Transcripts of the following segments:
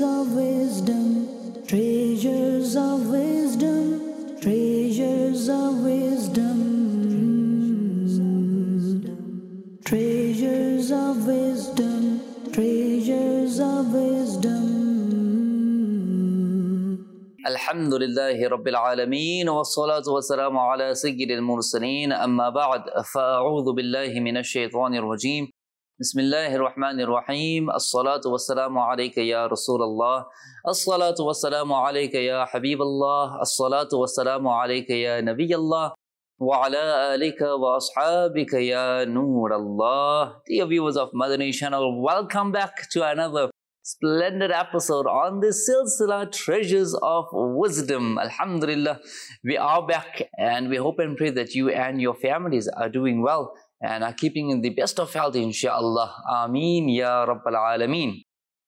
of wisdom, treasures of wisdom, treasures of wisdom, treasures of wisdom, treasures of wisdom. Alhamdulillahi Rabbil Alameen wa salatu wa salamu ala sayyidil mursaleen amma ba'd fa'a'udhu billahi minash shaitanir rajeem. Bismillahir Rahmanir Rahim. As-salatu was-salamu alayka ya Rasulullah. As-salatu was-salamu alayka ya Habiballah. As-salatu was-salamu alayka ya Nabiyallah. Wa ala alika wa ashabika ya Noorallah. Dear viewers of Madani channel, welcome back to another splendid episode on the Silsila Treasures of Wisdom. Alhamdulillah, we are back and we hope and pray that you and your families are doing well and are keeping in the best of health, inshaAllah. Ameen Ya Rabbal Alameen.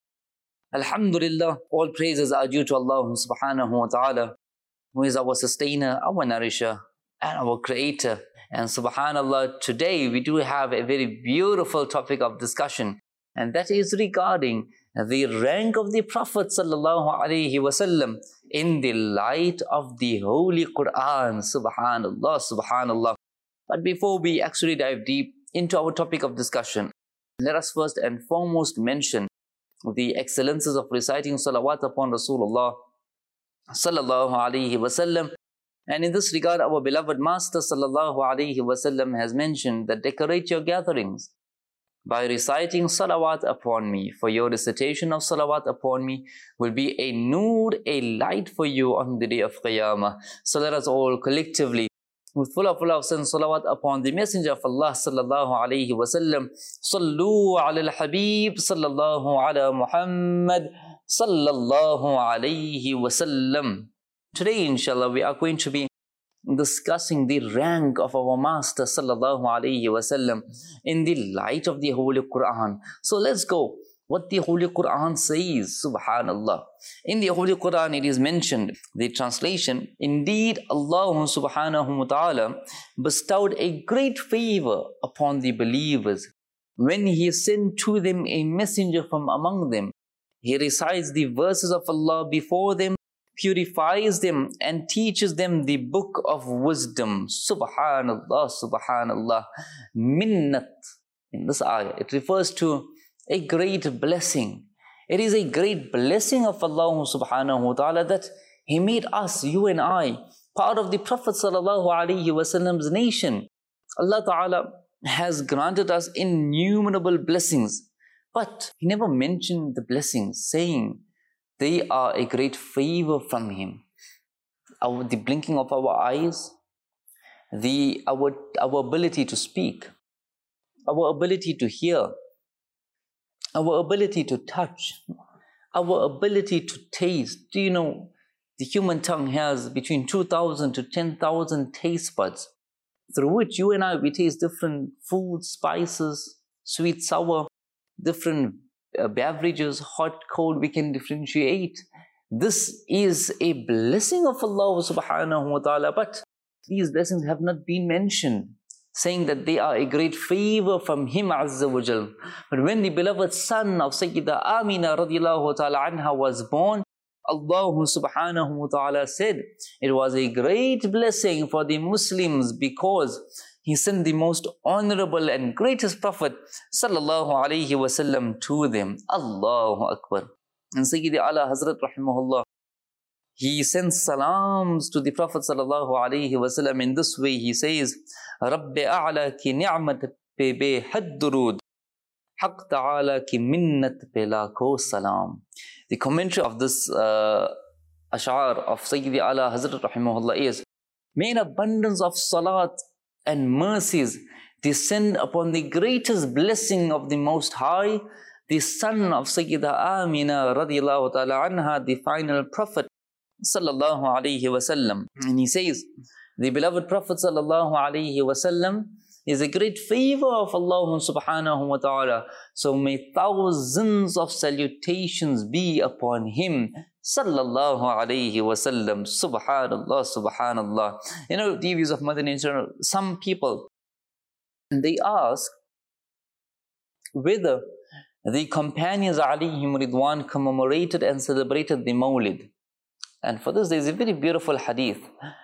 Alhamdulillah, all praises are due to Allah subhanahu wa ta'ala, who is our sustainer, our nourisher, and our creator. And subhanallah, today we do have a very beautiful topic of discussion, and that is regarding the rank of the Prophet sallallahu alaihi wasallam in the light of the Holy Quran. Subhanallah, subhanallah. But before we actually dive deep into our topic of discussion, let us first and foremost mention the excellences of reciting salawat upon Rasulullah sallallahu alaihi wasallam. And in this regard, our beloved Master sallallahu alaihi wasallam has mentioned that decorate your gatherings by reciting salawat upon me. For your recitation of salawat upon me will be a noor, a light for you on the day of Qiyamah. So let us all collectively, with full of love, send salawat upon the Messenger of Allah sallallahu alaihi wasallam. Sallu ala al-Habib sallallahu ala Muhammad sallallahu alaihi wasallam. Today, inshallah, we are going to be discussing the rank of our Master sallallahu alaihi wasallam in the light of the Holy Quran. So let's go. What the Holy Quran says, subhanallah. In the Holy Quran it is mentioned, the translation, indeed Allah subhanahu wa ta'ala bestowed a great favor upon the believers when He sent to them a messenger from among them. He recites the verses of Allah before them, purifies them and teaches them the book of wisdom. Subhanallah, subhanallah. Minnat. In this ayah, it refers to a great blessing. It is a great blessing of Allah subhanahu wa ta'ala that He made us, you and I, part of the Prophet sallallahu alaihi wasallam's nation. Allah ta'ala has granted us innumerable blessings, but He never mentioned the blessings, saying they are a great favor from Him. The blinking of our eyes, our ability to speak, our ability to hear, our ability to touch, our ability to taste. Do you know the human tongue has between 2,000 to 10,000 taste buds, through which you and I, we taste different foods, spices, sweet, sour, different beverages, hot, cold, we can differentiate. This is a blessing of Allah subhanahu wa ta'ala, but these blessings have not been mentioned, saying that they are a great favor from Him azza wa jal. But when the beloved son of Sayyidah Amina radiallahu ta'ala anha was born, Allah subhanahu wa ta'ala said it was a great blessing for the Muslims because He sent the most honorable and greatest Prophet sallallahu alaihi wasallam to them. Allahu Akbar. And Sayyidi Ala Hazrat rahimahullah, he sends salams to the Prophet sallallahu alaihi wasallam in this way. He says, Rabbi a'la ki ni'mat pe be had durud, haq ta'ala ki minnat pe la ko salam. The commentary of this ash'ar of Sayyidi Ala Hazrat rahimahullah is, may an abundance of salat and mercies descend upon the greatest blessing of the Most High, the son of Sayyidah Amina radiallahu ta'ala anha, the final Prophet sallallahu alaihi wasallam. And he says, the beloved Prophet sallallahu alaihi wasallam is a great favor of Allah subhanahu wa ta'ala. So may thousands of salutations be upon him sallallahu alaihi wasallam. Subhanallah, subhanallah. You know, dear viewers of Madani channel, some people, they ask whether the companions alayhim ridwan commemorated and celebrated the Mawlid. And for this there is a very beautiful hadith.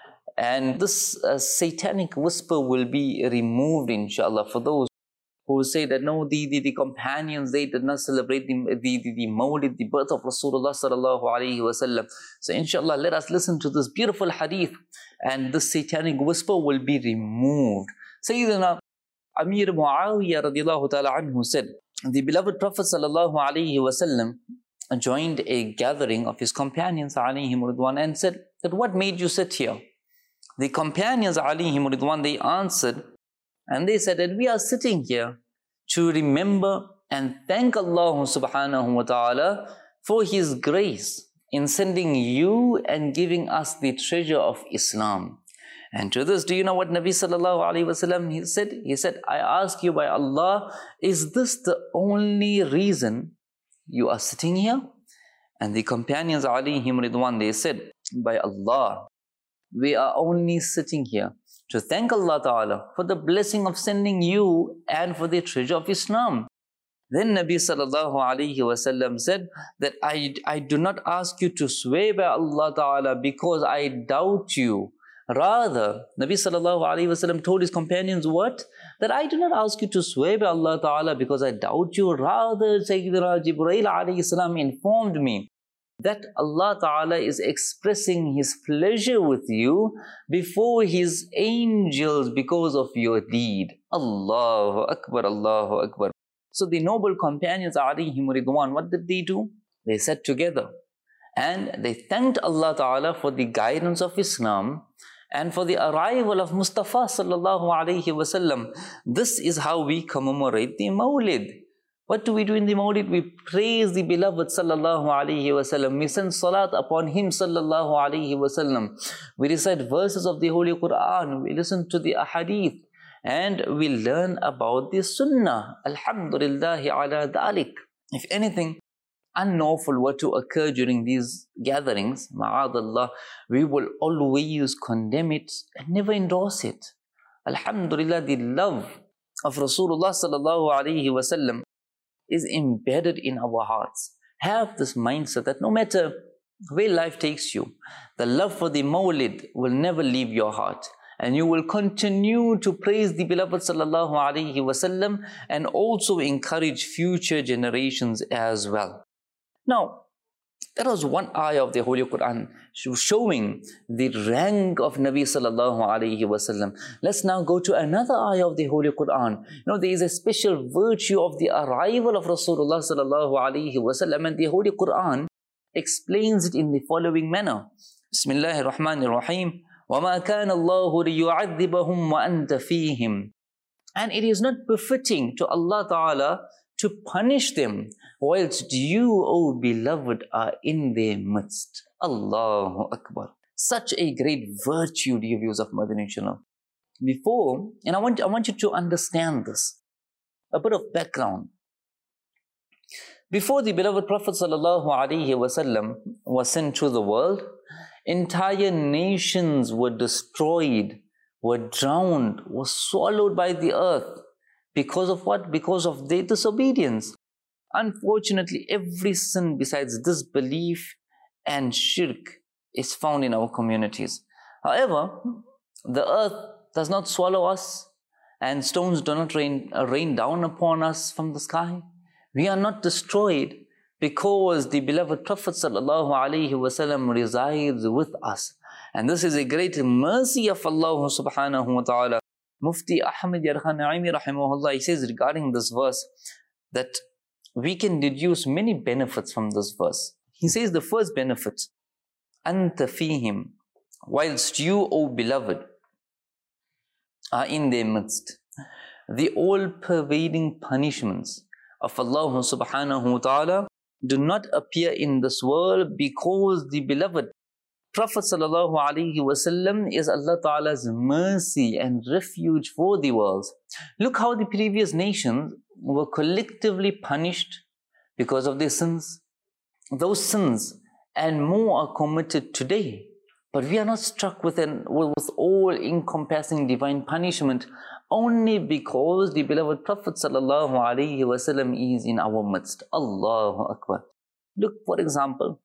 And this satanic whisper will be removed, inshallah, for those who say that no, the companions, they did not celebrate the Mawlid, the birth of Rasulullah sallallahu alayhi wasallam. So inshallah, let us listen to this beautiful hadith, and this satanic whisper will be removed. Sayyidina Amir Muawiyah radiallahu ta'ala anhu said, the beloved Prophet sallallahu alayhi wasallam joined a gathering of his companions alayhim ridwan and said that, what made you sit here? The companions alayhim ridwan, they answered and they said that we are sitting here to remember and thank Allah subhanahu wa ta'ala for His grace in sending you and giving us the treasure of Islam. And to this, do you know what Nabi sallallahu alayhi wasallam he said? He said, I ask you by Allah, is this the only reason you are sitting here? And the companions alayhim ridwan, they said, by Allah, we are only sitting here to thank Allah Ta'ala for the blessing of sending you and for the treasure of Islam. Then Nabi sallallahu alayhi wasallam said that I do not ask you to swear by Allah Ta'ala because I doubt you. Rather, Nabi sallallahu alayhi wasallam told his companions what? That I do not ask you to swear by Allah Ta'ala because I doubt you. Rather, Sayyidina Jibreel alayhi salam informed me that Allah Ta'ala is expressing His pleasure with you before His angels because of your deed. Allahu Akbar, Allahu Akbar. So the noble companions alayhim ridwan, what did they do? They sat together and they thanked Allah Ta'ala for the guidance of Islam and for the arrival of Mustafa sallallahu alayhi wasallam. This is how we commemorate the Mawlid. What do we do in the Mawlid? We praise the beloved sallallahu alayhi wasallam. We send salat upon him sallallahu alayhi wasallam. We recite verses of the Holy Quran. We listen to the ahadith. And we learn about the sunnah. Alhamdulillahi ala dhalik. If anything unlawful were to occur during these gatherings, ma'adallah, we will always condemn it and never endorse it. Alhamdulillah, the love of Rasulullah sallallahu alayhi wasallam is embedded in our hearts. Have this mindset that no matter where life takes you, the love for the Mawlid will never leave your heart. And you will continue to praise the beloved sallallahu alayhi wasallam and also encourage future generations as well. Now, that was one ayah of the Holy Quran showing the rank of Nabi sallallahu alayhi wasallam. Let's now go to another ayah of the Holy Quran. You know, there is a special virtue of the arrival of Rasulullah sallallahu alayhi wasallam, and the Holy Quran explains it in the following manner. Bismillahir Rahmanir Rahim. وَمَا كَانَ اللَّهُ لِيُعَذِّبَهُمْ وَأَنْتَ فِيهِمْ. And it is not befitting to Allah Ta'ala to punish them whilst you, O beloved, are in their midst. Allahu Akbar. Such a great virtue, dear viewers of Madani Channel. Before, and I want you to understand this, a bit of background. Before the beloved Prophet sallallahu alaihi wasallam was sent to the world, entire nations were destroyed, were drowned, were swallowed by the earth. Because of what? Because of their disobedience. Unfortunately, every sin besides disbelief and shirk is found in our communities. However, the earth does not swallow us, and stones do not rain down upon us from the sky. We are not destroyed because the beloved Prophet ﷺ resides with us. And this is a great mercy of Allah subhanahu wa ta'ala. Mufti Ahmad Yarkhan Naimi rahimahullah, he says regarding this verse that we can deduce many benefits from this verse. He says the first benefit, Anta fihim, whilst you, O beloved, are in their midst. The all-pervading punishments of Allah subhanahu wa ta'ala do not appear in this world because the beloved Prophet sallallahu alaihi wasallam is Allah Ta'ala's mercy and refuge for the world. Look how the previous nations were collectively punished because of their sins. Those sins and more are committed today But we are not struck with all-encompassing divine punishment only because the beloved Prophet ﷺ is in our midst. Allahu Akbar. Look, for example,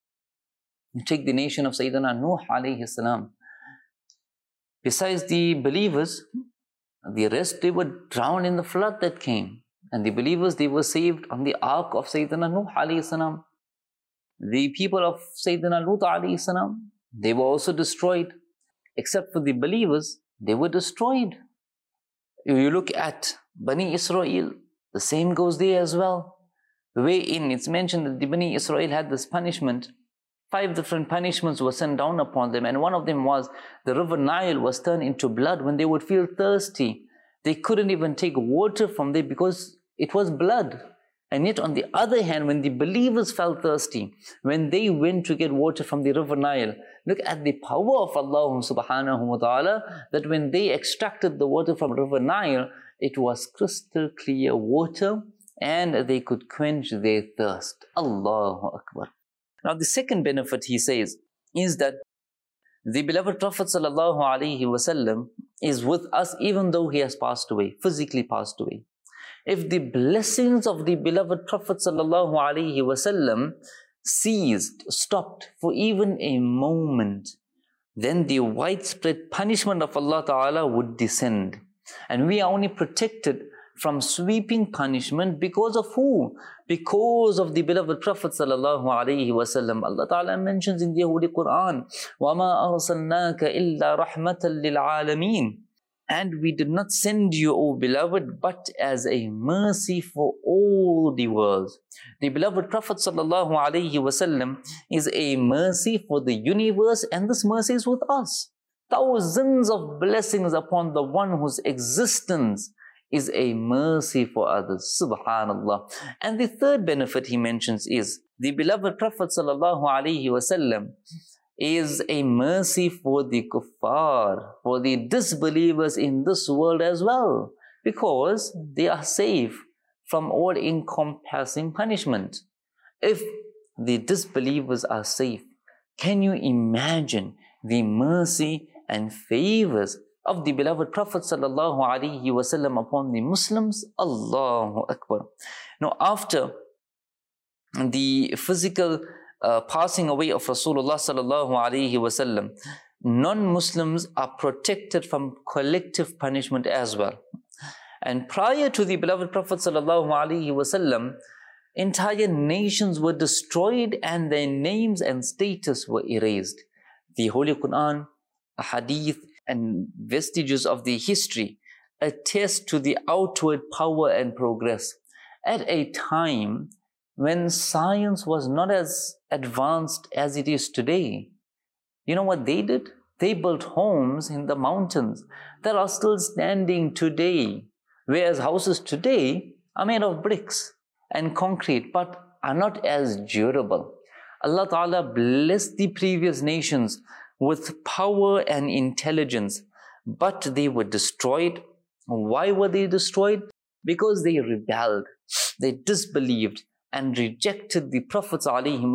take the nation of Sayyidina Nuh alayhi salam. Besides the believers, the rest, they were drowned in the flood that came. And the believers, they were saved on the ark of Sayyidina Nuh alayhi salam. The people of Sayyidina Lut alayhi salam, they were also destroyed. Except for the believers, they were destroyed. If you look at Bani Israel, the same goes there as well. Wherein it's mentioned that the Bani Israel had this punishment. 5 different punishments were sent down upon them, and one of them was the river Nile was turned into blood when they would feel thirsty. They couldn't even take water from there because it was blood. And yet on the other hand, when the believers felt thirsty, when they went to get water from the river Nile, look at the power of Allah subhanahu wa ta'ala, that when they extracted the water from river Nile, it was crystal clear water and they could quench their thirst. Allahu Akbar. Now the second benefit, he says, is that the beloved Prophet sallallahu alaihi wasallam is with us even though he has passed away, physically passed away. If the blessings of the beloved Prophet sallallahu alaihi wasallam ceased, stopped for even a moment, then the widespread punishment of Allah Ta'ala would descend. And we are only protected from sweeping punishment because of who? Because of the beloved Prophet sallallahu alaihi wasallam. Allah Ta'ala mentions in the Holy Quran, وَمَا أَرْسَلْنَاكَ إِلَّا رَحْمَةً لِلْعَالَمِينَ. And we did not send you, O beloved, but as a mercy for all the world. The beloved Prophet sallallahu alaihi wasallam is a mercy for the universe, and this mercy is with us. Thousands of blessings upon the one whose existence is a mercy for others. Subhanallah. And the third benefit he mentions is the beloved Prophet sallallahu alaihi wasallam is a mercy for the kuffar, for the disbelievers in this world as well, because they are safe from all encompassing punishment. If the disbelievers are safe, can you imagine the mercy and favors of the beloved Prophet sallallahu alaihi wasallam upon the Muslims? Allahu Akbar. Now, after the physical passing away of Rasulullah sallallahu alaihi wasallam, non-Muslims are protected from collective punishment as well. And prior to the beloved Prophet sallallahu alaihi wasallam, entire nations were destroyed and their names and status were erased. The Holy Quran, Hadith, and vestiges of the history attest to the outward power and progress at a time when science was not as advanced as it is today. You know what they did? They built homes in the mountains that are still standing today, whereas houses today are made of bricks and concrete but are not as durable. Allah Ta'ala blessed the previous nations with power and intelligence, but they were destroyed. Why were they destroyed? Because they rebelled, they disbelieved and rejected the Prophets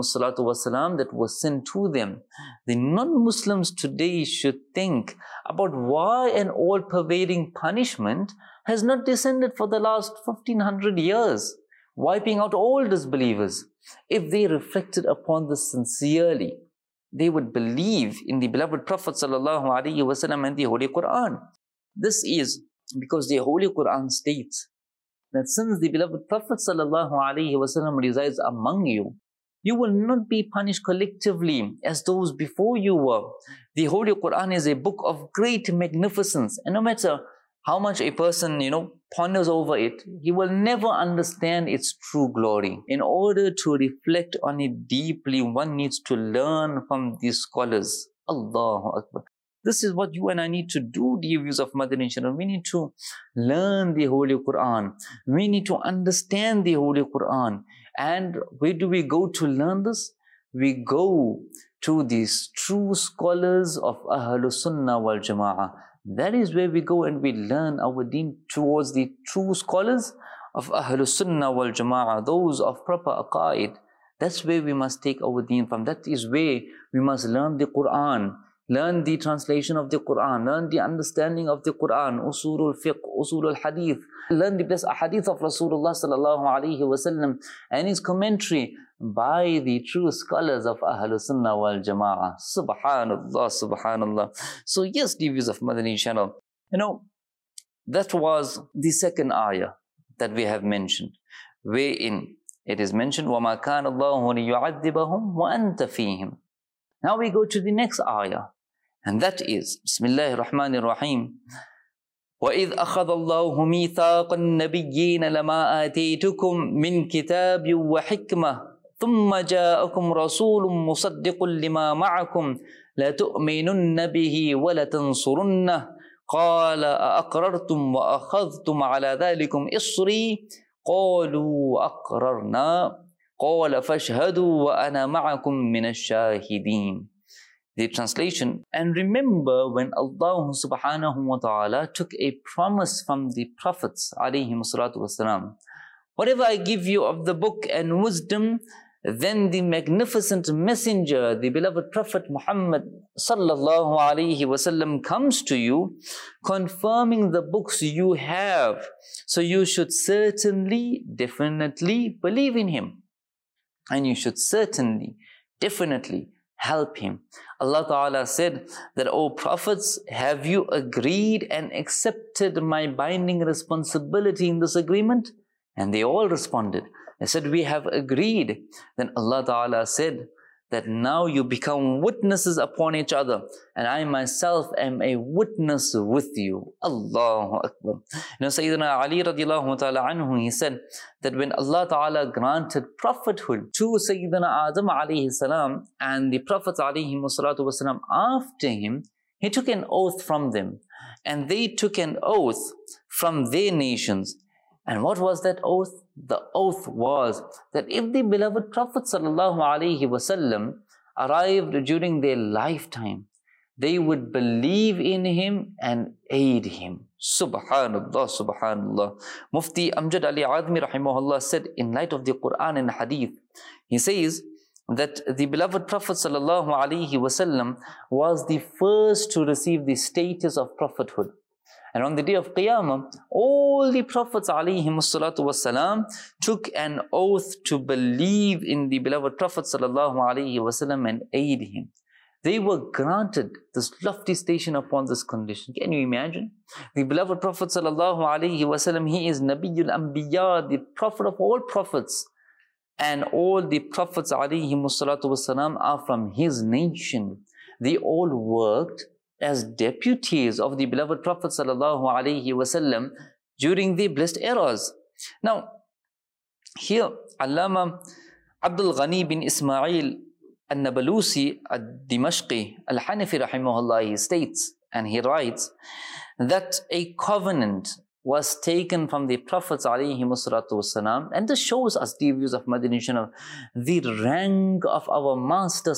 ﷺ that was sent to them. The non-Muslims today should think about why an all-pervading punishment has not descended for the last 1500 years, wiping out all disbelievers. If they reflected upon this sincerely, they would believe in the beloved Prophet ﷺ and the Holy Quran. This is because the Holy Quran states that since the beloved Prophet ﷺ resides among you, you will not be punished collectively as those before you were. The Holy Quran is a book of great magnificence, and no matter how much a person, ponders over it, he will never understand its true glory. In order to reflect on it deeply, one needs to learn from these scholars. Allahu Akbar. This is what you and I need to do, dear viewers of Madani channel. We need to learn the Holy Quran. We need to understand the Holy Quran. And where do we go to learn this? We go to these true scholars of Ahlul Sunnah wal Jama'ah. That is where we go and we learn our deen, towards the true scholars of Ahlul Sunnah wal Jama'ah, those of proper aqaid. That's where we must take our deen from. That is where we must learn the Quran. learn the translation of the Quran, learn the understanding of the Quran, usulul fiqh, usulul hadith, learn the best hadith of Rasulullah sallallahu alaihi wasallam and his commentary by the true scholars of Ahlul Sunnah wal Jama'ah. Subhanallah, subhanallah. So yes, the views of Madani channel, that was the second ayah that we have mentioned, wherein it is mentioned, وَمَا كَانَ اللَّهُ لِيُعَذِّبَهُمْ وَأَنْتَ فِيهِمْ. Now we go to the next ayah, and that is, Bismillahir Rahmanir Rahim, وَإِذْ أَخَذَ اللَّهُ مِيثَاقَ النَّبِيِّينَ لَمَا آتَيْتُكُم مِّن كِتَابٍ وَحِكْمَةٍ ثُمَّ جَاءَكُمْ رَسُولٌ مُصَدِّقٌ لِمَا مَعَكُمْ لَتُؤْمِنُنَّ بِهِ وَلَتَنصُرُنَّهُ قَالَ أَأَقْرَرْتُمْ وَأَخَذْتُمْ عَلَى ذَلِكُمْ إِصْرِي قَالُوا أَقْرَرْنَا قَالَ فَاشْهَدُوا وَأَنَا مَعَكُمْ مِنَ الشَّاهِدِينَ. The translation, and remember when Allah subhanahu wa ta'ala took a promise from the Prophets alayhim salatu wasalam, whatever I give you of the book and wisdom, then the magnificent messenger, the beloved Prophet Muhammad sallallahu alayhi wasallam comes to you, confirming the books you have. So you should certainly, definitely believe in him. And you should certainly, definitely help him. Allah Ta'ala said that, O prophets, have you agreed and accepted my binding responsibility in this agreement? And they all responded. They said, we have agreed. Then Allah Ta'ala said that now you become witnesses upon each other, and I myself am a witness with you. Allahu Akbar. Sayyidina Ali radiallahu ta'ala anhu, he said that when Allah Ta'ala granted prophethood to Sayyidina Adam alayhi salam and the Prophets alayhi salatu wasalam after him, he took an oath from them, and they took an oath from their nations. And what was that oath? The oath was that if the beloved Prophet sallallahu alaihi wasallam arrived during their lifetime, they would believe in him and aid him. Subhanallah, subhanallah. Mufti Amjad Ali Azmi rahimahullah said, in light of the Quran and Hadith, he says that the beloved Prophet sallallahu alaihi wasallam was the first to receive the status of prophethood. And on the day of Qiyamah, all the Prophets ﷺ took an oath to believe in the beloved Prophet ﷺ and aid him. They were granted this lofty station upon this condition. Can you imagine? The beloved Prophet ﷺ, he is Nabiyul Anbiya, the Prophet of all Prophets. And all the Prophets ﷺ are from his nation. They all worked as deputies of the beloved Prophet ﷺ during the blessed eras. Now, here, Allama Abdul Ghani bin Ismail al-Nabalusi al-Dimashqi al-Hanafi rahimahullah, he states, and he writes, that a covenant was taken from the Prophets ﷺ, and this shows us, the views of Madani channel, the rank of our Master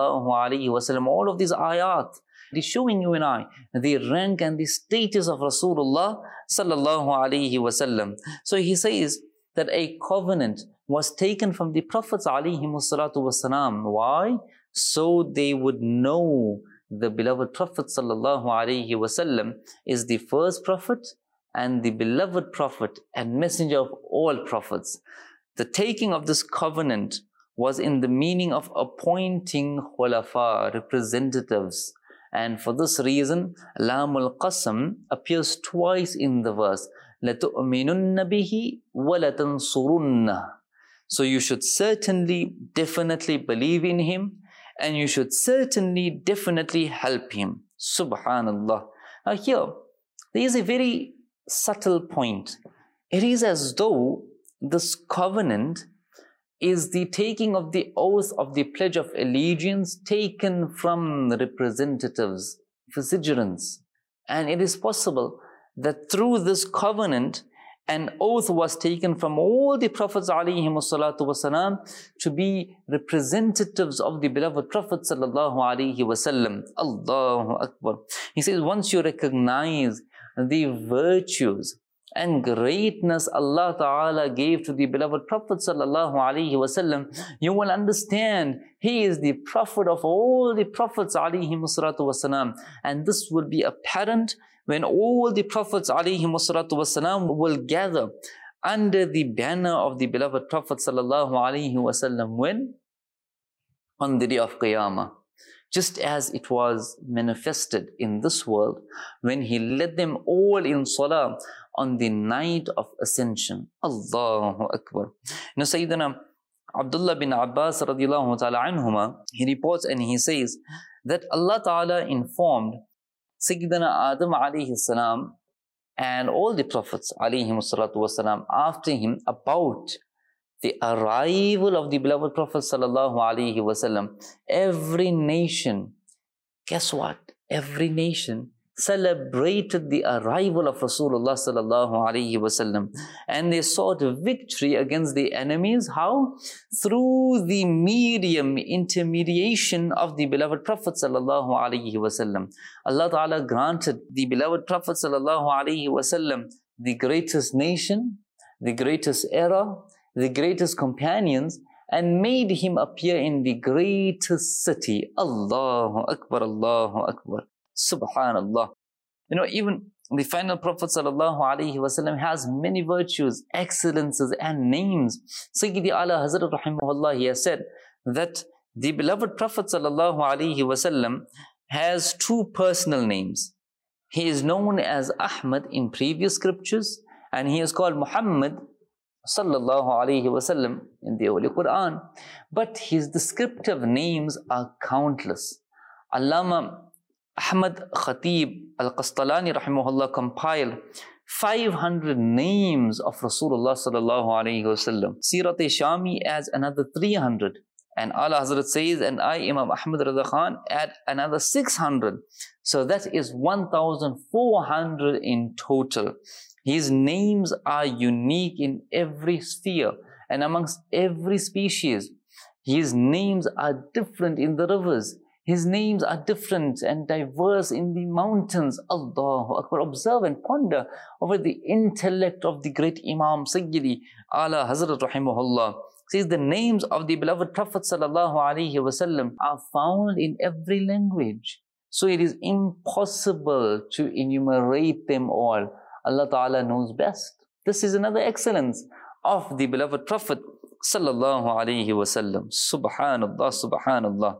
ﷺ. All of these ayat, it is showing you and I the rank and the status of Rasulullah sallallahu alaihi wasallam. So he says that a covenant was taken from the Prophets alaihi wasallam. Why? So they would know the beloved Prophet sallallahu alaihi wasallam is the first prophet and the beloved prophet and messenger of all prophets. The taking of this covenant was in the meaning of appointing khulafa, representatives. And for this reason, Lamul Qasam appears twice in the verse. لَتُؤْمِنُنَّ بِهِ وَلَتَنْصُرُنَّهُ. So you should certainly, definitely believe in him, and you should certainly, definitely help him. Subhanallah. Now here, there is a very subtle point. It is as though this covenant is the taking of the oath of the Pledge of Allegiance taken from representatives, vicegerents. And it is possible that through this covenant, an oath was taken from all the Prophets ﷺ to be representatives of the beloved Prophet ﷺ. Allahu Akbar. He says, once you recognize the virtues and greatness Allah Ta'ala gave to the beloved Prophet Sallallahu Alaihi Wasallam, you will understand he is the Prophet of all the Prophets Alayhi Musratu Wasalam. And this will be apparent when all the Prophets Alayhi Musratu Wasalam will gather under the banner of the beloved Prophet Sallallahu Alaihi Wasallam. When? On the day of Qiyamah. Just as it was manifested in this world when he led them all in salah on the night of ascension. Allahu Akbar. Now Sayyidina Abdullah bin Abbas radiallahu ta'ala anhuma, he reports and he says that Allah Ta'ala informed Sayyidina Adam alayhi salam and all the Prophets alayhi salatu wasalam after him about the arrival of the beloved Prophet sallallahu alaihi wasallam. Every nation, guess what? Every nation celebrated the arrival of Rasulullah sallallahu alaihi wasallam, and they sought victory against the enemies. How? Through the intermediation of the beloved Prophet sallallahu alaihi wasallam. Allah Ta'ala granted the beloved Prophet sallallahu alaihi wasallam the greatest nation, the greatest era, the greatest companions, and made him appear in the greatest city. Allahu Akbar, Allahu Akbar. Subhanallah. You know, even the final Prophet Sallallahu Alaihi Wasallam has many virtues, excellences, and names. Sayyidi Ala Hazrat Rahimahullah, he has said that the beloved Prophet Sallallahu Alaihi Wasallam has two personal names. He is known as Ahmad in previous scriptures, and he is called Muhammad Sallallahu Alaihi Wasallam in the Holy Quran. But his descriptive names are countless. Allama Ahmad Khatib Al-Qastalani rahimahullah compiled 500 names of Rasulullah Sallallahu Alaihi Wasallam. Sirat-e-Shami adds another 300. And Ala Hazrat says, and I, Imam Ahmad Rida Khan, add another 600. So that is 1,400 in total. His names are unique in every sphere and amongst every species. His names are different in the rivers. His names are different and diverse in the mountains. Allahu Akbar. Observe and ponder over the intellect of the great Imam Sayyidi Ala Hazrat Rahimahullah. Says the names of the beloved Prophet Sallallahu Alaihi Wasallam are found in every language. So it is impossible to enumerate them all. Allah Ta'ala knows best. This is another excellence of the beloved Prophet Sallallahu Alaihi Wasallam. Subhanallah, Subhanallah.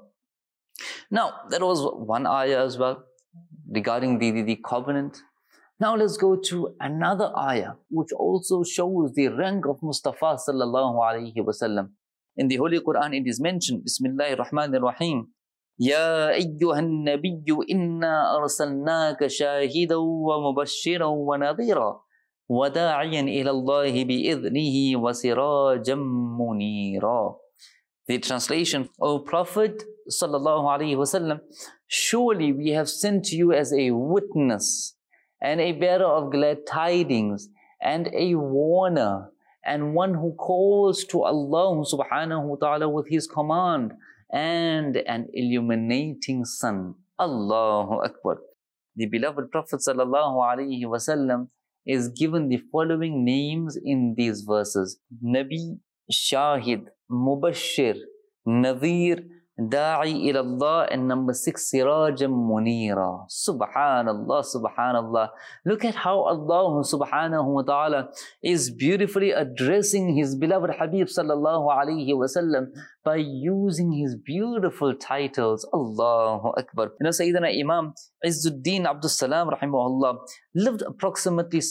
Now, there was one ayah as well regarding the covenant. Now let's go to another ayah which also shows the rank of Mustafa Sallallahu Alaihi Wasallam. In the Holy Quran it is mentioned, Bismillahir Rahmanir Rahim, Ya ayyuhan nabiyyu inna arsalnaka shahidan wa mubashiran wa nadhira wa da'iyan ila Allahi bi'idhnihi wa sirajan munira. The translation, O Prophet Sallallahu Alaihi Wasallam, surely we have sent you as a witness and a bearer of glad tidings and a warner and one who calls to Allah subhanahu wa ta'ala with his command and an illuminating sun. Allahu Akbar. The beloved Prophet Sallallahu Alaihi Wasallam is given the following names in these verses: Nabi, Shahid, Mubashir, Nadhir, Da'i ilallah, and number 6, Sirajam Munira. Subhanallah, Subhanallah. Look at how Allah Subhanahu wa Ta'ala is beautifully addressing His beloved Habib Sallallahu Alaihi Wasallam by using His beautiful titles. Allahu Akbar. You know, Sayyidina Imam Izzuddin Abdus Salam Rahimahullah lived approximately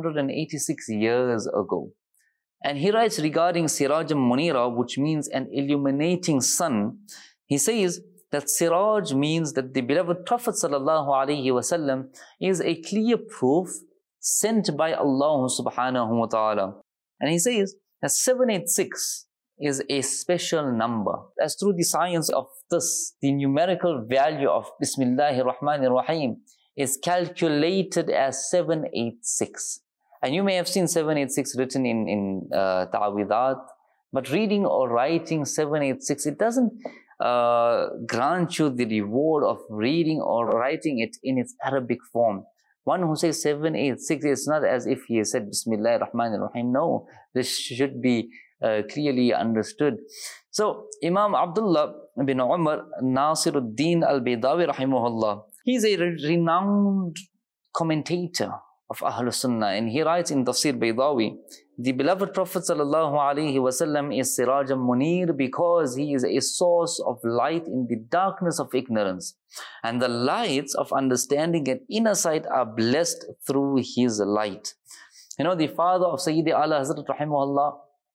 786 years ago. And he writes regarding Sirajam Munira, which means an illuminating sun. He says that Siraj means that the beloved Prophet Sallallahu Alaihi Wasallam is a clear proof sent by Allah Subhanahu wa Ta'ala. And he says that 786 is a special number. As through the science of this, the numerical value of Bismillahir Rahmanir Rahim is calculated as 786. And you may have seen 786 written in Ta'awidat, but reading or writing 786, it doesn't grant you the reward of reading or writing it in its Arabic form. One who says 7, 8, 6, it's not as if he said Bismillah ar-Rahman ar-Rahim. No, this should be clearly understood. So Imam Abdullah bin Umar Nasiruddin al-Baydawi rahimahullah, he's a renowned commentator of Ahlul Sunnah, and he writes in Tafsir Baydawi, the beloved Prophet sallallahu alaihi wasallam is Sirajam Munir because he is a source of light in the darkness of ignorance, and the lights of understanding and inner sight are blessed through his light. You know, the father of Sayyidi Ala Hazrat rahimahullah,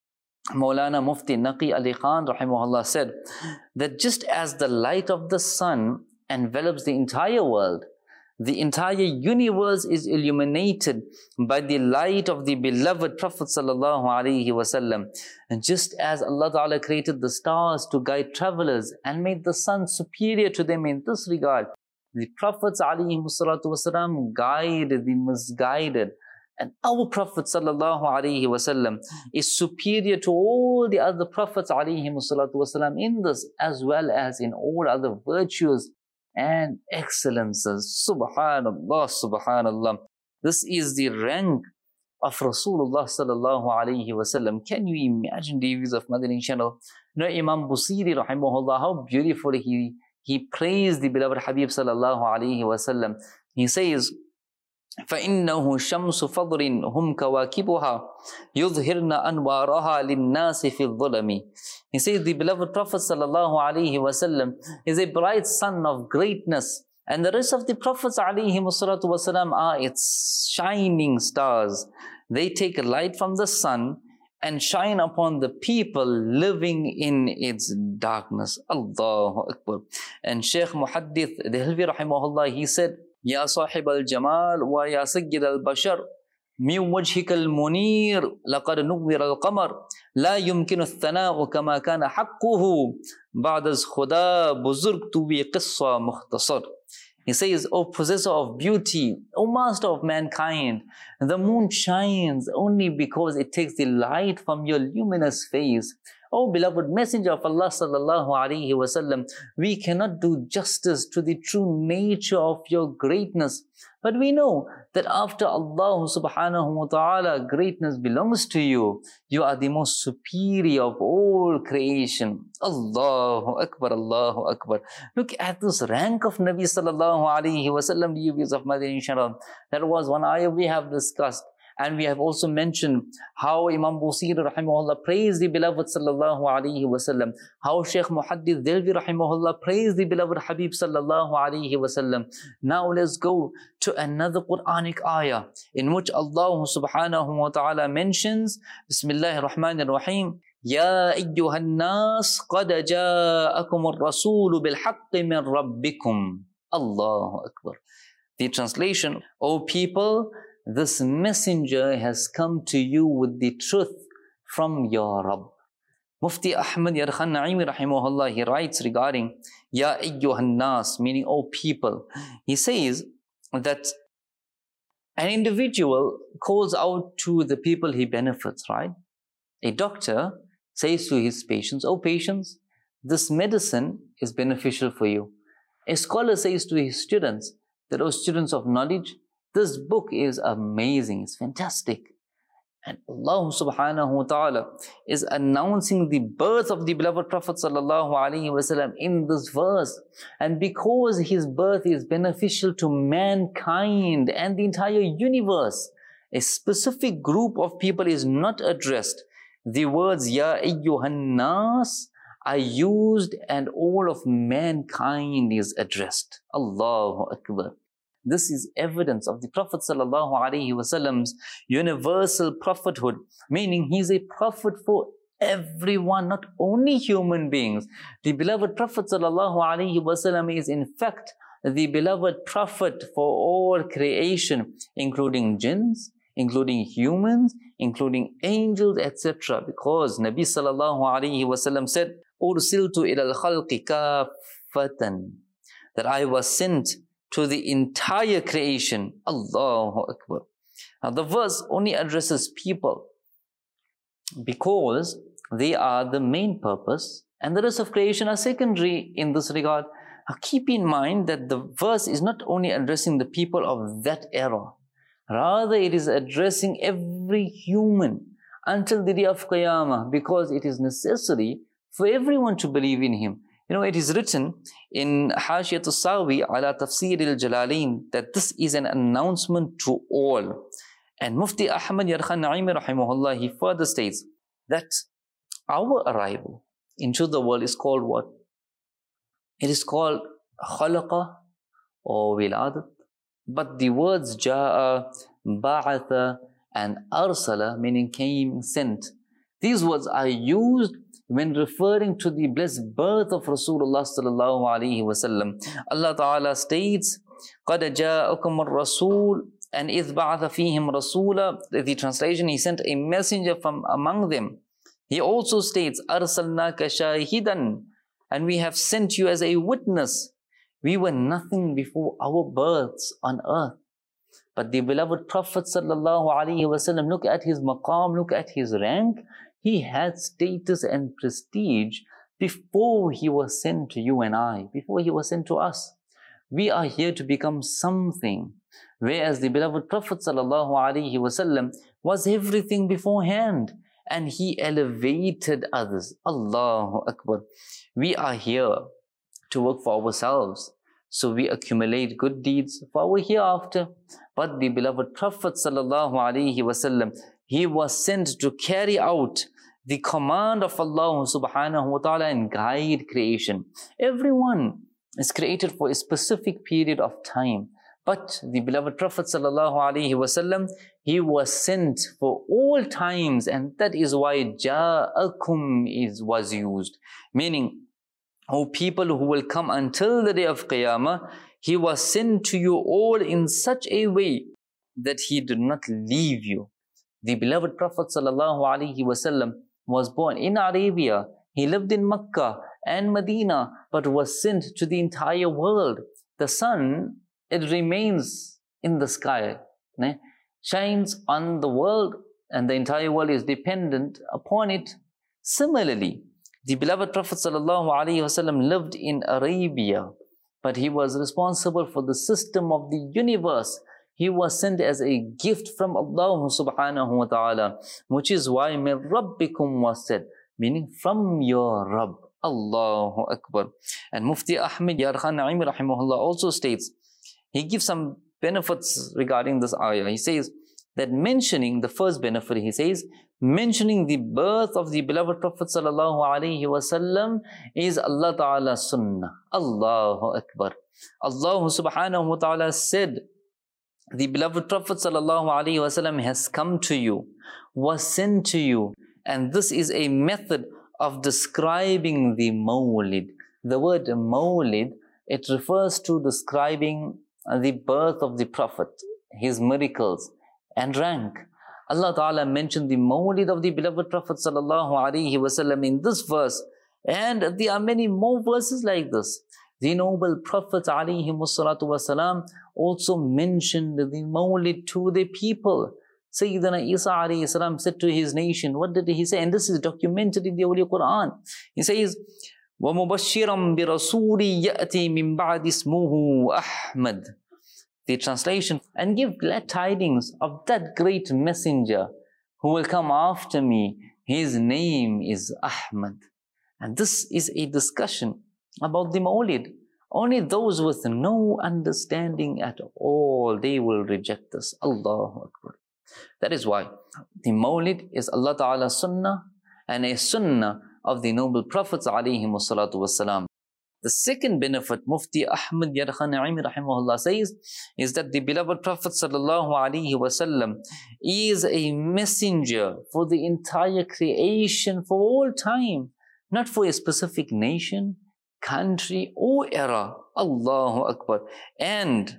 Maulana Mufti Naqi Ali Khan rahimahullah, said that just as the light of the sun envelops the entire world, the entire universe is illuminated by the light of the beloved Prophet sallallahu alaihi wasallam. And just as Allah Ta'ala created the stars to guide travelers and made the sun superior to them in this regard, the Prophets alaihi wasallam guide the misguided. And our Prophet sallallahu alaihi wasallam is superior to all the other Prophets alaihi wasallam in this, as well as in all other virtues and excellences. Subhanallah, Subhanallah. This is the rank of Rasulullah sallallahu alaihi wasallam. Can you imagine the views of Madani channel? You know, Imam Busiri rahimahullah, how beautifully he praised the beloved Habib sallallahu alaihi wasallam. He says, فَإِنَّهُ شَمْسُ فَضْرٍ هُمْ كَوَاكِبُهَا يُظْهِرْنَ أَنْوَارَهَا لِلنَّاسِ فِي الظُّلَمِ. He says the beloved Prophet sallallahu alaihi wasallam is a bright sun of greatness, and the rest of the Prophets alaihi wasallam are its shining stars. They take light from the sun and shine upon the people living in its darkness. Allahu Akbar. And Shaykh Muhaddith Dehlvi rahimahullah, he said, يا صاحب الجمال ويا سيد البشر من وجهك المنير لقد نور القمر لا يمكن الثناء كما كان حقه بعد خدا بزرگ تو قصة مختصر. He says, O possessor of beauty, O master of mankind, the moon shines only because it takes the light from your luminous face. O beloved Messenger of Allah sallallahu alaihi wasallam, we cannot do justice to the true nature of your greatness. But we know that after Allah subhanahu wa ta'ala, greatness belongs to you. You are the most superior of all creation. Allahu Akbar, Allahu Akbar. Look at this rank of Nabi sallallahu alaihi wasallam, the viewers of Madani channel. That was one ayah we have discussed. And we have also mentioned how Imam Busiri rahimahullah praised the beloved sallallahu alaihi wasallam, how Shaykh Muhaddith Dehlvi rahimahullah praised the beloved Habib sallallahu alaihi wasallam. Now let's go to another Quranic ayah in which Allah subhanahu wa ta'ala mentions, Bismillahir Rahmanir Rahim, يا أيها الناس قد جاءكم الرسول بالحق من ربكم. Allahu Akbar. The translation, O people, this messenger has come to you with the truth from your Rabb. Mufti Ahmad Yar Khan Naimi rahimahullah, he writes regarding Ya ayyuhan nas, meaning O people. He says that an individual calls out to the people he benefits, right? A doctor says to his patients, O patients, this medicine is beneficial for you. A scholar says to his students that, O students of knowledge, this book is amazing, it's fantastic. And Allah subhanahu wa ta'ala is announcing the birth of the beloved Prophet sallallahu alaihi wasallam in this verse. And because his birth is beneficial to mankind and the entire universe, a specific group of people is not addressed. The words Ya ayyuhan nas are used and all of mankind is addressed. Allahu Akbar. This is evidence of the Prophet sallallahu alaihi wasallam's universal prophethood, meaning he is a prophet for everyone, not only human beings. The beloved Prophet sallallahu alaihi wasallam is in fact the beloved prophet for all creation, including jinns, including humans, including angels, etc. Because Nabi sallallahu alaihi wasallam said, "Ursiltu ilal khalqi kaffatan," that I was sent to the entire creation. Allahu Akbar. Now the verse only addresses people because they are the main purpose and the rest of creation are secondary in this regard. Now keep in mind that the verse is not only addressing the people of that era, rather it is addressing every human until the day of Qiyamah, because it is necessary for everyone to believe in him. You know, it is written in Hashiyat al-Sawi ala Tafsir al-Jalalain that this is an announcement to all. And Mufti Ahmad Yarkhan Naimi rahimahullah, he further states that our arrival into the world is called what? It is called khalaqa or wiladat. But the words ja'a, ba'atha and arsala, meaning came, sent, these words are used when referring to the blessed birth of Rasulullah sallallahu alaihi wasallam. Allah Ta'ala states, قَدْ جَاءَكُمُ الرَّسُولُ and إِذْ بَعَثَ فِيهِمْ رَسُولًا. The translation, he sent a messenger from among them. He also states, أَرْسَلْنَاكَ شَاهِدًا, and we have sent you as a witness. We were nothing before our births on earth. But the beloved Prophet sallallahu alaihi wasallam, look at his maqam, look at his rank. He had status and prestige before he was sent to you and I, before he was sent to us. We are here to become something, whereas the beloved Prophet sallallahu alaihi wasallam was everything beforehand, and he elevated others. Allahu Akbar. We are here to work for ourselves, so we accumulate good deeds for our hereafter. But the beloved Prophet sallallahu alaihi wasallam, he was sent to carry out the command of Allah subhanahu wa ta'ala and guide creation. Everyone is created for a specific period of time. But the beloved Prophet sallallahu alaihi wasallam, he was sent for all times, and that is why ja'akum was used. Meaning, O people who will come until the day of Qiyamah, he was sent to you all in such a way that he did not leave you. The beloved Prophet sallallahu alaihi wasallam was born in Arabia. He lived in Mecca and Medina, but was sent to the entire world. The sun, it remains in the sky, shines on the world, and the entire world is dependent upon it. Similarly, the beloved Prophet ﷺ lived in Arabia, but he was responsible for the system of the universe. He was sent as a gift from Allah subhanahu wa ta'ala, which is why min rabbikum was said, meaning from your Rabb. Allahu Akbar. And Mufti Ahmad Yarkhan Naimi rahimahullah also states, he gives some benefits regarding this ayah. He says that mentioning the first benefit, he says, mentioning the birth of the beloved Prophet sallallahu alaihi wasallam is Allah Ta'ala's sunnah. Allahu Akbar. Allah subhanahu wa ta'ala said, the beloved Prophet sallallahu alaihi wasallam has come to you, was sent to you, and this is a method of describing the mawlid. The word mawlid, it refers to describing the birth of the Prophet, his miracles and rank. Allah Ta'ala mentioned the mawlid of the beloved Prophet sallallahu alaihi wasallam in this verse, and there are many more verses like this. The noble Prophet alayhi wassalatu wasalam also mentioned the mawlid to the people. Sayyidina Isa alayhi salam said to his nation, what did he say? And this is documented in the Holy Quran. He says, وَمُبَشِّرًا بِرَسُولِ يَأْتِي مِن بَعْدِ اسْمُهُ أَحْمَدُ. The translation, and give glad tidings of that great messenger who will come after me. His name is Ahmad. And this is a discussion about the Mawlid. Only those with no understanding at all, they will reject this. Allahu Akbar. That is why the Mawlid is Allah Ta'ala's sunnah and a sunnah of the noble Prophets alayhi wassalatu wassalam. The second benefit Mufti Ahmad Yarkhan Naimi rahimahullah says is that the beloved Prophet sallallahu alaihi wasallam is a messenger for the entire creation for all time, not for a specific nation, country or era. Allahu Akbar. And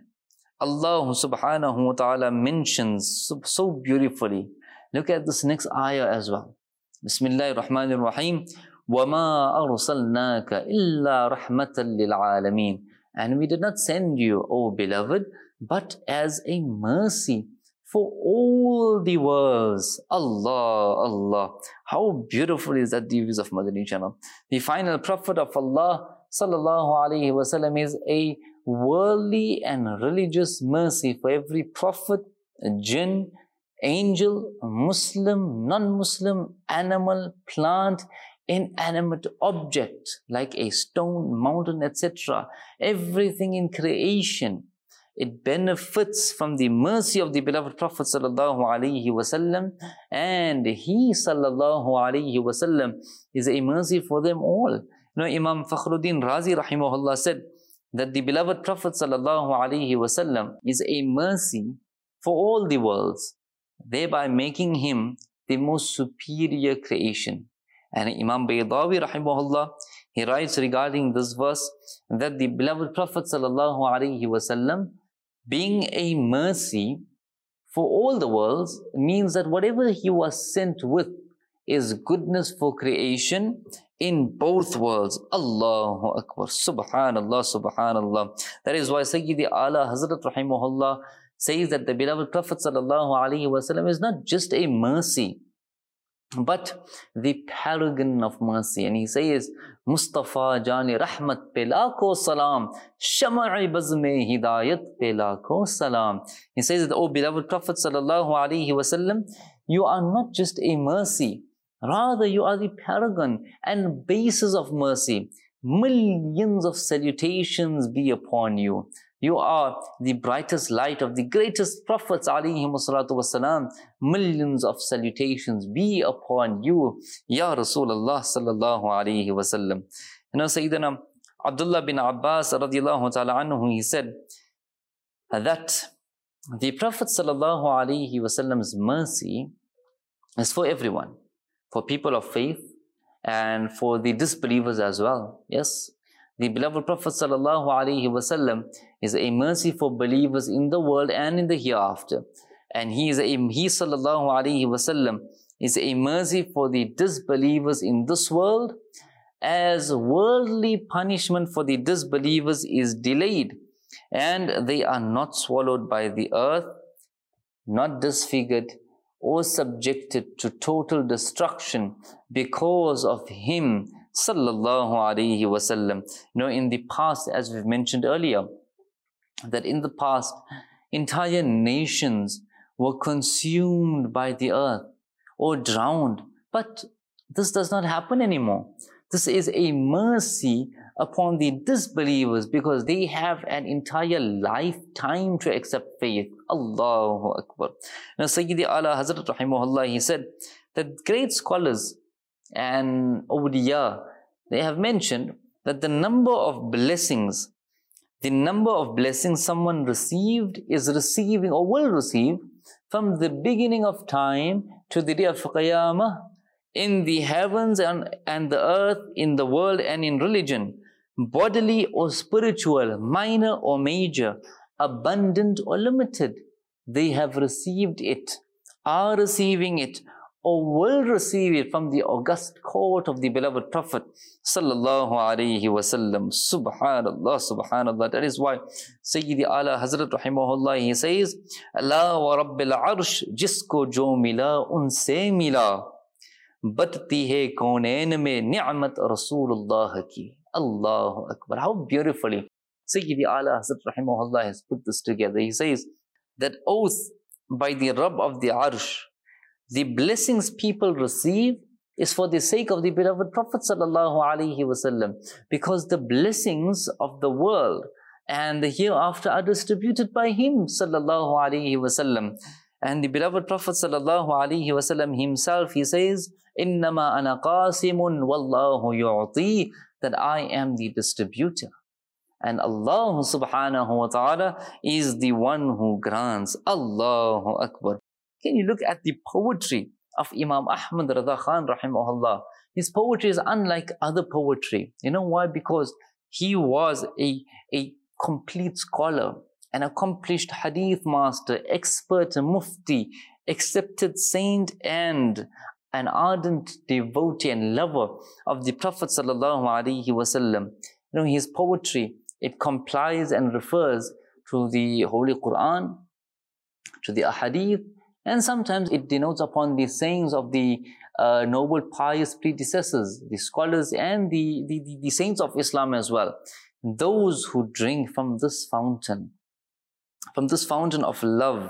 Allah subhanahu wa ta'ala mentions so beautifully. Look at this next ayah as well. Bismillahir Rahmanir Rahim. وَمَا أَرْسَلْنَاكَ إِلَّا رَحْمَةً لِلْعَالَمِينَ. And we did not send you, O beloved, but as a mercy for all the worlds. Allah, Allah. How beautiful is that, the views of Madani channel. The final Prophet of Allah sallallahu alaihi wasallam is a worldly and religious mercy for every prophet, jinn, angel, Muslim, non-Muslim, animal, plant, inanimate object like a stone, mountain, etc. Everything in creation, it benefits from the mercy of the beloved Prophet sallallahu alaihi wasallam, and he sallallahu alaihi wasallam is a mercy for them all. Imam Fakhruddin Razi rahimahullah said that the beloved Prophet sallallahu alaihi wasallam is a mercy for all the worlds, thereby making him the most superior creation. And Imam Baydawi rahimahullah, he writes regarding this verse that the beloved Prophet sallallahu alaihi wasallam, being a mercy for all the worlds, means that whatever he was sent with is goodness for creation in both worlds. Allahu Akbar. Subhanallah, Subhanallah. That is why Sayyidi Ala Hazrat rahimahullah says that the beloved Prophet sallallahu alaihi wasallam is not just a mercy, but the paragon of mercy. And he says, Mustafa Jani Rahmat pe lakho salam, Shama'i bazme hidayat pe lakho salam. He says that, O beloved Prophet sallallahu alaihi wasallam, you are not just a mercy, rather you are the paragon and basis of mercy. Millions of salutations be upon you. You are the brightest light of the greatest prophets alayhimu salatu wasalam. Millions of salutations be upon you, Ya Rasulullah sallallahu alayhi wasallam. Sayyidina Abdullah bin Abbas radiallahu ta'ala anhu, he said that the Prophet sallallahu alayhi wasallam's mercy is for everyone, for people of faith and for the disbelievers as well. Yes, the beloved Prophet sallallahu alaihi wasallam is a mercy for believers in the world and in the hereafter. And he sallallahu alaihi wasallam is a mercy for the disbelievers in this world, as worldly punishment for the disbelievers is delayed and they are not swallowed by the earth, not disfigured or subjected to total destruction because of him sallallahu alaihi wasallam. In the past, as we've mentioned earlier, that in the past, entire nations were consumed by the earth or drowned. But this does not happen anymore. This is a mercy upon the disbelievers because they have an entire lifetime to accept faith. Allahu Akbar. Now, Sayyidi Ala Hazrat rahimahullah, he said that great scholars and awliya, they have mentioned that the number of blessings someone received, is receiving or will receive from the beginning of time to the day of Qiyamah, in the heavens and the earth, in the world and in religion, bodily or spiritual, minor or major, abundant or limited, they have received it, are receiving it, or will receive it from the august court of the beloved Prophet sallallahu alaihi wasallam. Subhanallah, Subhanallah. That is why Sayyidi Ala Hazrat rahimahullah, he says, Allah wa Rabbil Arsh jisko jo mila unse mila, batti hai kaunain mein ni'mat Rasulullah ki. Allahu Akbar. How beautifully Sayyidi Ala Hazrat rahimahullah has put this together. He says that oath by the Rabb of the Arsh, the blessings people receive is for the sake of the beloved Prophet sallallahu alaihi wasallam, because the blessings of the world and the hereafter are distributed by him sallallahu alaihi wasallam. And the beloved Prophet sallallahu alaihi wasallam himself, he says, "Innama ana qasimun wallahu yu'ti," that I am the distributor, and Allah subhanahu wa ta'ala is the one who grants. Allahu Akbar. Can you look at the poetry of Imam Ahmad Rida Khan rahimahullah? His poetry is unlike other poetry. You know why? Because he was a complete scholar, an accomplished hadith master, expert, mufti, accepted saint, and an ardent devotee and lover of the Prophet sallallahu alaihi wasallam. His poetry, it complies and refers to the Holy Quran, to the Ahadith, and sometimes it denotes upon the sayings of the noble pious predecessors, the scholars and the saints of Islam as well. Those who drink from this fountain of love,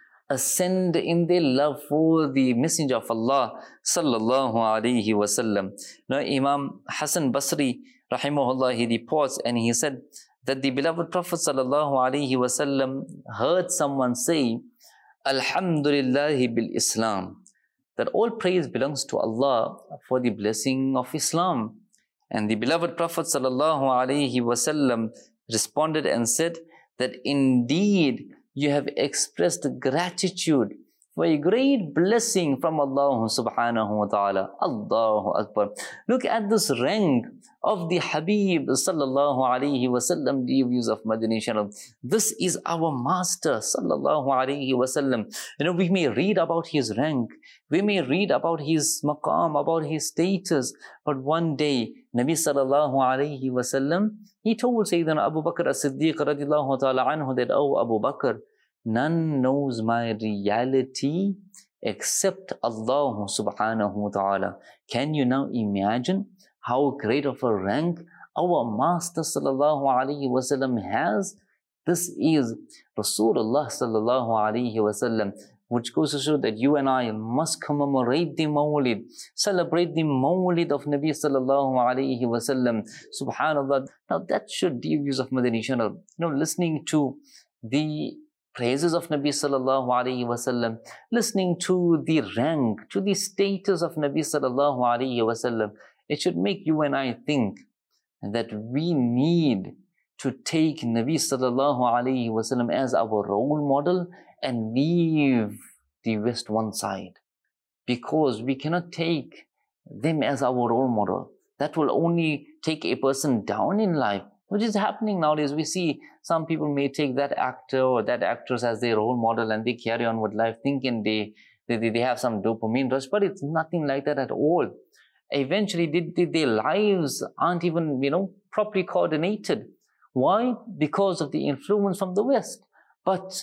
ascend in their love for the Messenger of Allah sallallahu alaihi wasallam. Now Imam Hassan Basri rahimahullah, he reports and he said that the beloved Prophet sallallahu alaihi wasallam heard someone say, Alhamdulillahi bil Islam, that all praise belongs to Allah for the blessing of Islam. And the beloved Prophet sallallahu alaihi wasallam responded and said that indeed you have expressed gratitude for a great blessing from Allah subhanahu wa ta'ala. Allahu Akbar. Look at this rank of the Habib sallallahu alayhi wa sallam, the views of Madani Channel. This is our master sallallahu alayhi wa sallam. You know, we may read about his rank, we may read about his maqam, about his status, but one day Nabi sallallahu alayhi wa sallam, he told Sayyidina Abu Bakr as-Siddiq radiallahu ta'ala anhu that, oh Abu Bakr, none knows my reality except Allah subhanahu wa ta'ala. Can you now imagine how great of a rank our Master sallallahu alayhi wa sallam has? This is Rasulullah sallallahu alayhi wa sallam, which goes to show that you and I must commemorate the Mawlid, celebrate the Mawlid of Nabi sallallahu alayhi wa sallam. Subhanallah. Now that should be views of Madani Channel. You know, listening to the praises of Nabi sallallahu alayhi wa sallam, listening to the rank, to the status of Nabi sallallahu alayhi wa sallam, it should make you and I think that we need to take Nabi sallallahu alayhi wa sallam as our role model and leave the West one side, because we cannot take them as our role model. That will only take a person down in life, which is happening nowadays. We see some people may take that actor or that actress as their role model and they carry on with life thinking they have some dopamine rush, but it's nothing like that at all. Eventually, their lives aren't even, properly coordinated. Why? Because of the influence from the West. But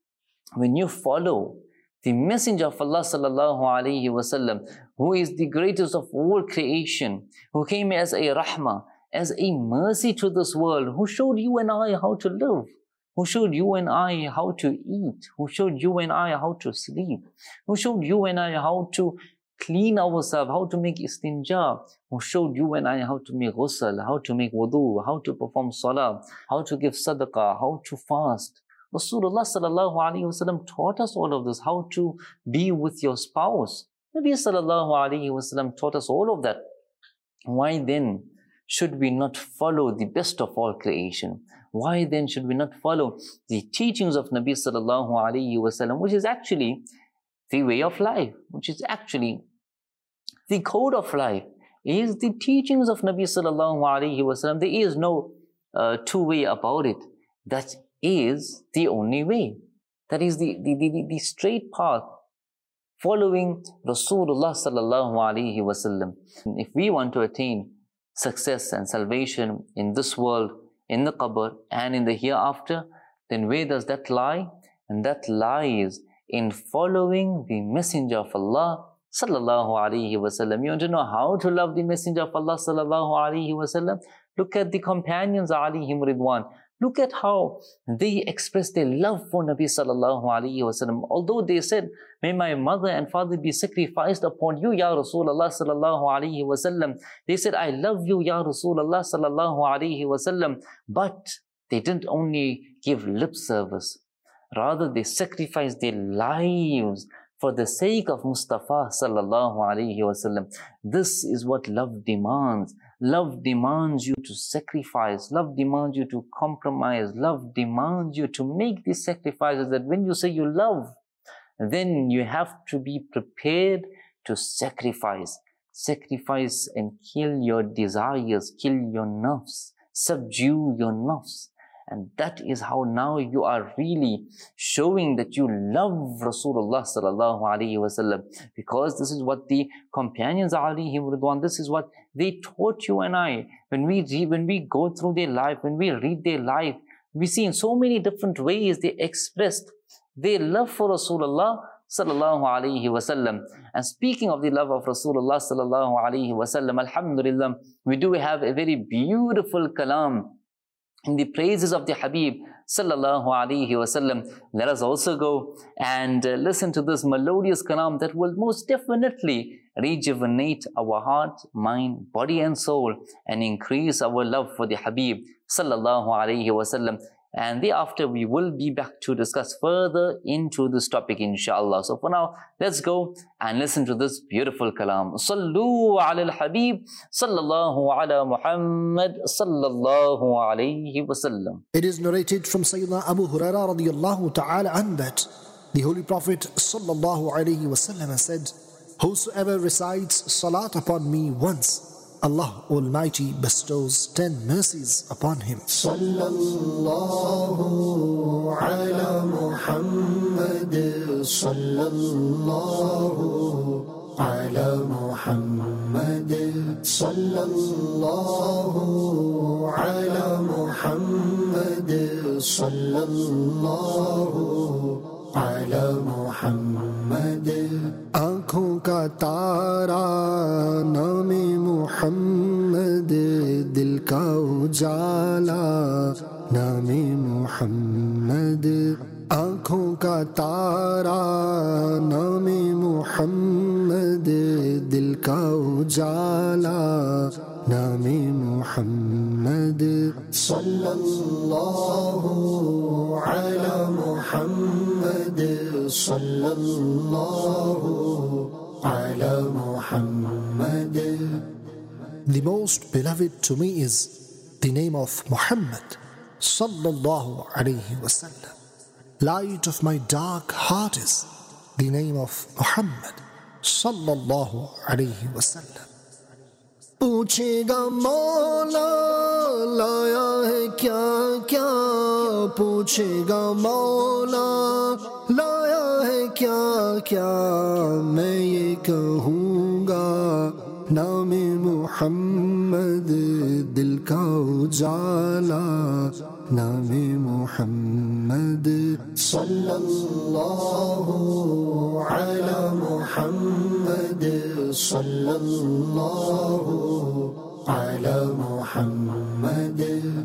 when you follow the Messenger of Allah sallallahu alayhi wa sallam, who is the greatest of all creation, who came as a rahmah, as a mercy to this world, who showed you and I how to live, who showed you and I how to eat, who showed you and I how to sleep, who showed you and I how to clean ourselves, how to make istinja, who showed you and I how to make ghusl, how to make wudu, how to perform salah, how to give sadaqah, how to fast. Rasulullah sallallahu alayhi wa sallam taught us all of this, how to be with your spouse. Nabi sallallahu alayhi wa sallam taught us all of that. Why then should we not follow the best of all creation? Why then should we not follow the teachings of Nabi sallallahu alayhi wa sallam, which is actually the way of life, which is actually the code of life, is the teachings of Nabi sallallahu alayhi wa sallam. There is no two-way about it. That is the only way. That is the straight path, following Rasulullah sallallahu alayhi wa sallam. If we want to attain success and salvation in this world, in the qabr and in the hereafter, then where does that lie? And that lies in following the Messenger of Allah sallallahu alayhi wa sallam. You want to know how to love the Messenger of Allah sallallahu alayhi wa sallam? Look at the companions alayhim ridwan. Look at how they expressed their love for Nabi sallallahu alayhi wa sallam. Although they said, may my mother and father be sacrificed upon you, Ya Rasulullah sallallahu alayhi wa sallam. They said, I love you, Ya Rasulullah sallallahu alayhi wa sallam. But they didn't only give lip service. Rather, they sacrificed their lives for the sake of Mustafa sallallahu alayhi wa sallam. This is what love demands. Love demands you to sacrifice. Love demands you to compromise. Love demands you to make these sacrifices, that when you say you love, then you have to be prepared to sacrifice. Sacrifice and kill your desires, kill your nafs, subdue your nafs. And that is how now you are really showing that you love Rasulullah sallallahu alayhi wa sallam, because this is what the companions alayhim ridwan, this is what they taught you and I. When we go through their life, when we read their life, we see in so many different ways they expressed their love for Rasulullah sallallahu alaihi wasallam. And speaking of the love of Rasulullah sallallahu alaihi wasallam, alhamdulillah, we do have a very beautiful kalam in the praises of the Habib sallallahu alaihi wasallam. Let us also go and listen to this melodious kalam that will most definitely rejuvenate our heart, mind, body and soul, and increase our love for the Habib sallallahu alaihi wasallam. And thereafter we will be back to discuss further into this topic, inshallah. So for now, let's go and listen to this beautiful kalam. Sallu ala al-Habib sallallahu ala Muhammad sallallahu alayhi wasallam. It is narrated from Sayyidina Abu Hurairah radiyallahu ta'ala an that the Holy Prophet sallallahu alayhi wasallam said, "Whosoever recites salat upon me once, Allah Almighty bestows 10 mercies upon him." Sallallahu ala Muhammad, sallallahu ala Muhammad, sallallahu ala Muhammad, sallallahu ala Muhammad. आँखों का तारा नामे मुहम्मद, दिल का उजाला नामे मुहम्मद। आँखों का तारा नामे मुहम्मद, दिल का उजाला नामे मुहम्मद। सल्लल्लाहु ala Muhammad, sallallahu ala Muhammad. The most beloved to me is the name of Muhammad sallallahu alayhi wasallam. Light of my dark heart is the name of Muhammad sallallahu alayhi wasallam. पूछेगा मौला लाया है क्या क्या, पूछेगा मौला लाया है क्या क्या, मैं ये कहूँगा नामे मुहम्मद, दिल का उजाला नामे मुहम्मद। सल्लल्लाहु ala Muhammad, sallallahu ala Muhammad.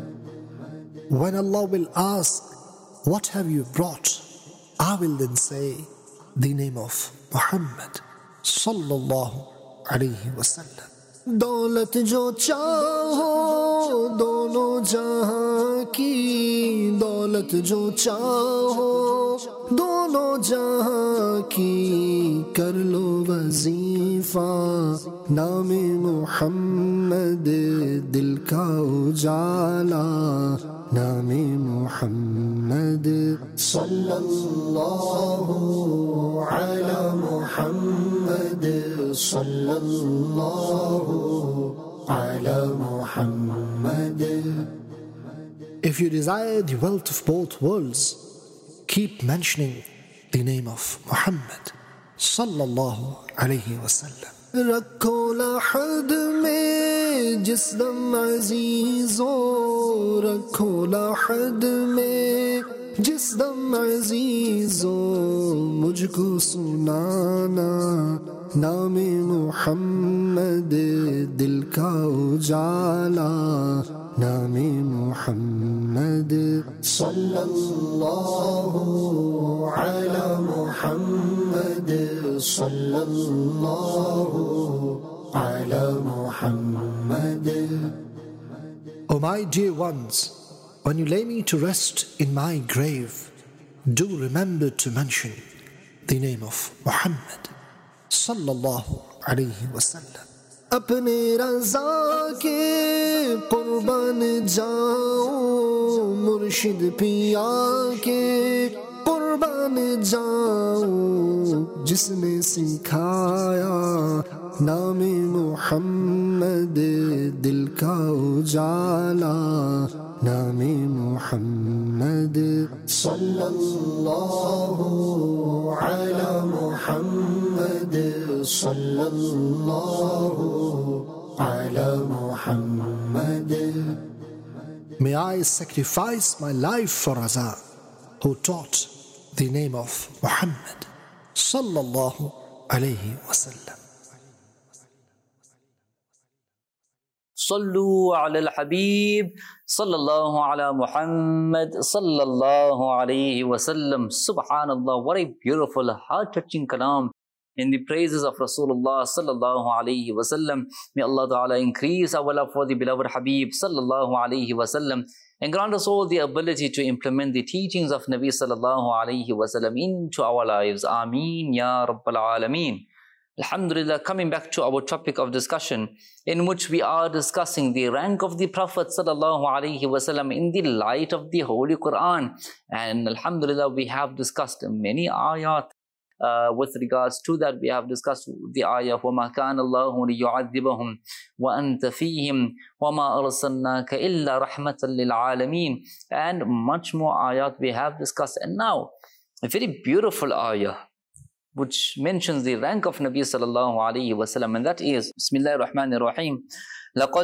When Allah will ask, what have you brought? I will then say the name of Muhammad sallallahu alayhi wasallam. दौलत जो चाहो दोनों जहां की, दौलत जो चाहो दोनों जहां की, कर लो वजीफा नामे मुहम्मद, दिल का उजाला नामे मुहम्मद। सल्लल्लाहु ala Muhammad, sallallahu ala Muhammad. If you desire the wealth of both worlds, keep mentioning the name of Muhammad sallallahu alayhi wasallam. रखो लहद में जिस्म अजीजो, रखो लहद में जिस्म अजीजो, मुझको सुनाना नामे मुहम्मद, दिल का उजाला नामे मुहम्मद। सल्लल्लाहु ala Muhammad, sallallahu ala Muhammad. O my dear ones, when you lay me to rest in my grave, do remember to mention the name of Muhammad sallallahu alayhi wasallam. अपने रज़ा के कुर्बान जाऊं, मुर्शिद पिया के कुर्बान जाऊं, जिसने सिखाया नामे मुहम्मद, दिल का उजाला नामे मुहम्मद। सल्लल्लाहु ala Muhammad, sallallahu ala Muhammad. May I sacrifice my life for Raza, who taught the name of Muhammad sallallahu alayhi wasallam. Sallu ala al-Habib, sallallahu ala Muhammad, sallallahu alayhi wasallam. Subhanallah, what a beautiful, heart-touching kalam in the praises of Rasulullah sallallahu alayhi wasallam. May Allah Ta'ala increase our love for the beloved Habib sallallahu alayhi wasallam and grant us all the ability to implement the teachings of Nabi sallallahu alayhi wasallam into our lives. Ameen ya Rabbal Alameen. Alhamdulillah, coming back to our topic of discussion, in which we are discussing the rank of the Prophet sallallahu alaihi wasallam in the light of the Holy Quran. And Alhamdulillah, we have discussed many ayat with regards to that. We have discussed the ayah, وَمَا كَانَ اللَّهُ لِيُعَذِّبَهُمْ وَأَنْتَ فِيهِمْ وَمَا أَرْسَلْنَاكَ إِلَّا رَحْمَةً لِلْعَالَمِينَ, and much more ayat we have discussed. And now, a very beautiful ayah which mentions the rank of Nabi sallallahu alayhi wasallam, and that is Bismillahir Rahmanir Rahim. لَقَدْ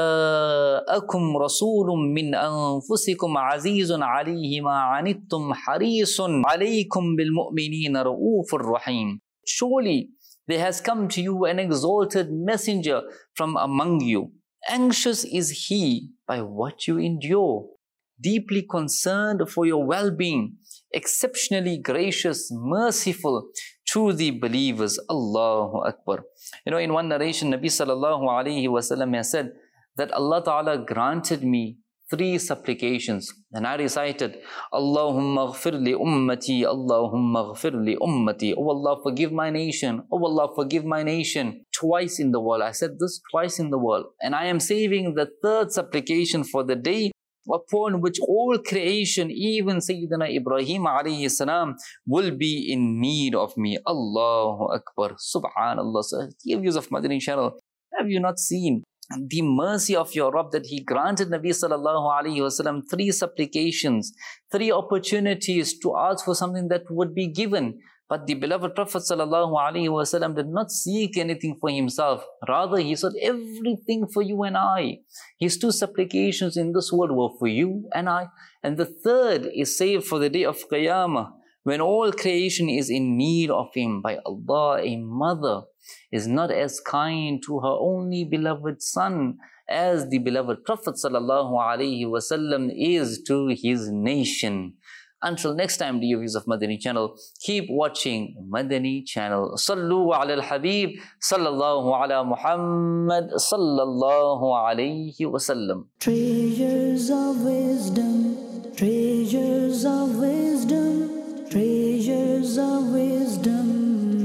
جَاءَكُمْ رَسُولٌ مِّنْ أَنفُسِكُمْ عَزِيزٌ عَلَيْهِ مَا عَنِتُّمْ حَرِيصٌ عَلَيْكُمْ بِالْمُؤْمِنِينَ رَءُوفٌ رَحِيمٌ. Surely there has come to you an exalted messenger from among you. Anxious is he by what you endure, deeply concerned for your well-being, exceptionally gracious, merciful to the believers. Allahu Akbar. You know, in one narration, Nabi sallallahu alayhi wasallam has said that Allah Ta'ala granted me 3 supplications, and I recited, Allahumma ghfir li ummati, Allahumma ghfir li ummati. Oh Allah, forgive my nation. Oh Allah, forgive my nation. Twice in the world. I said this twice in the world. And I am saving the 3rd supplication for the day upon which all creation, even Sayyidina Ibrahim alayhi salam, will be in need of me. Allahu Akbar. Subhanallah. So, dear viewers of Madani channel, have you not seen the mercy of your Rabb that He granted Nabi sallallahu alayhi wasallam 3 supplications, 3 opportunities to ask for something that would be given? But the beloved Prophet sallallahu alaihi wasallam did not seek anything for himself. Rather, he sought everything for you and I. His 2 supplications in this world were for you and I. And the 3rd is saved for the day of Qiyamah, when all creation is in need of him. By Allah, a mother is not as kind to her only beloved son as the beloved Prophet sallallahu alaihi wasallam is to his nation. Until next time, dear viewers of Madani channel, keep watching Madani channel. Sallu ala al-Habib, sallallahu ala Muhammad, sallallahu alayhi wasallam. Treasures of wisdom, treasures of wisdom, treasures of wisdom,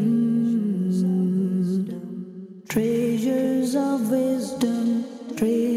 treasures of wisdom, treasures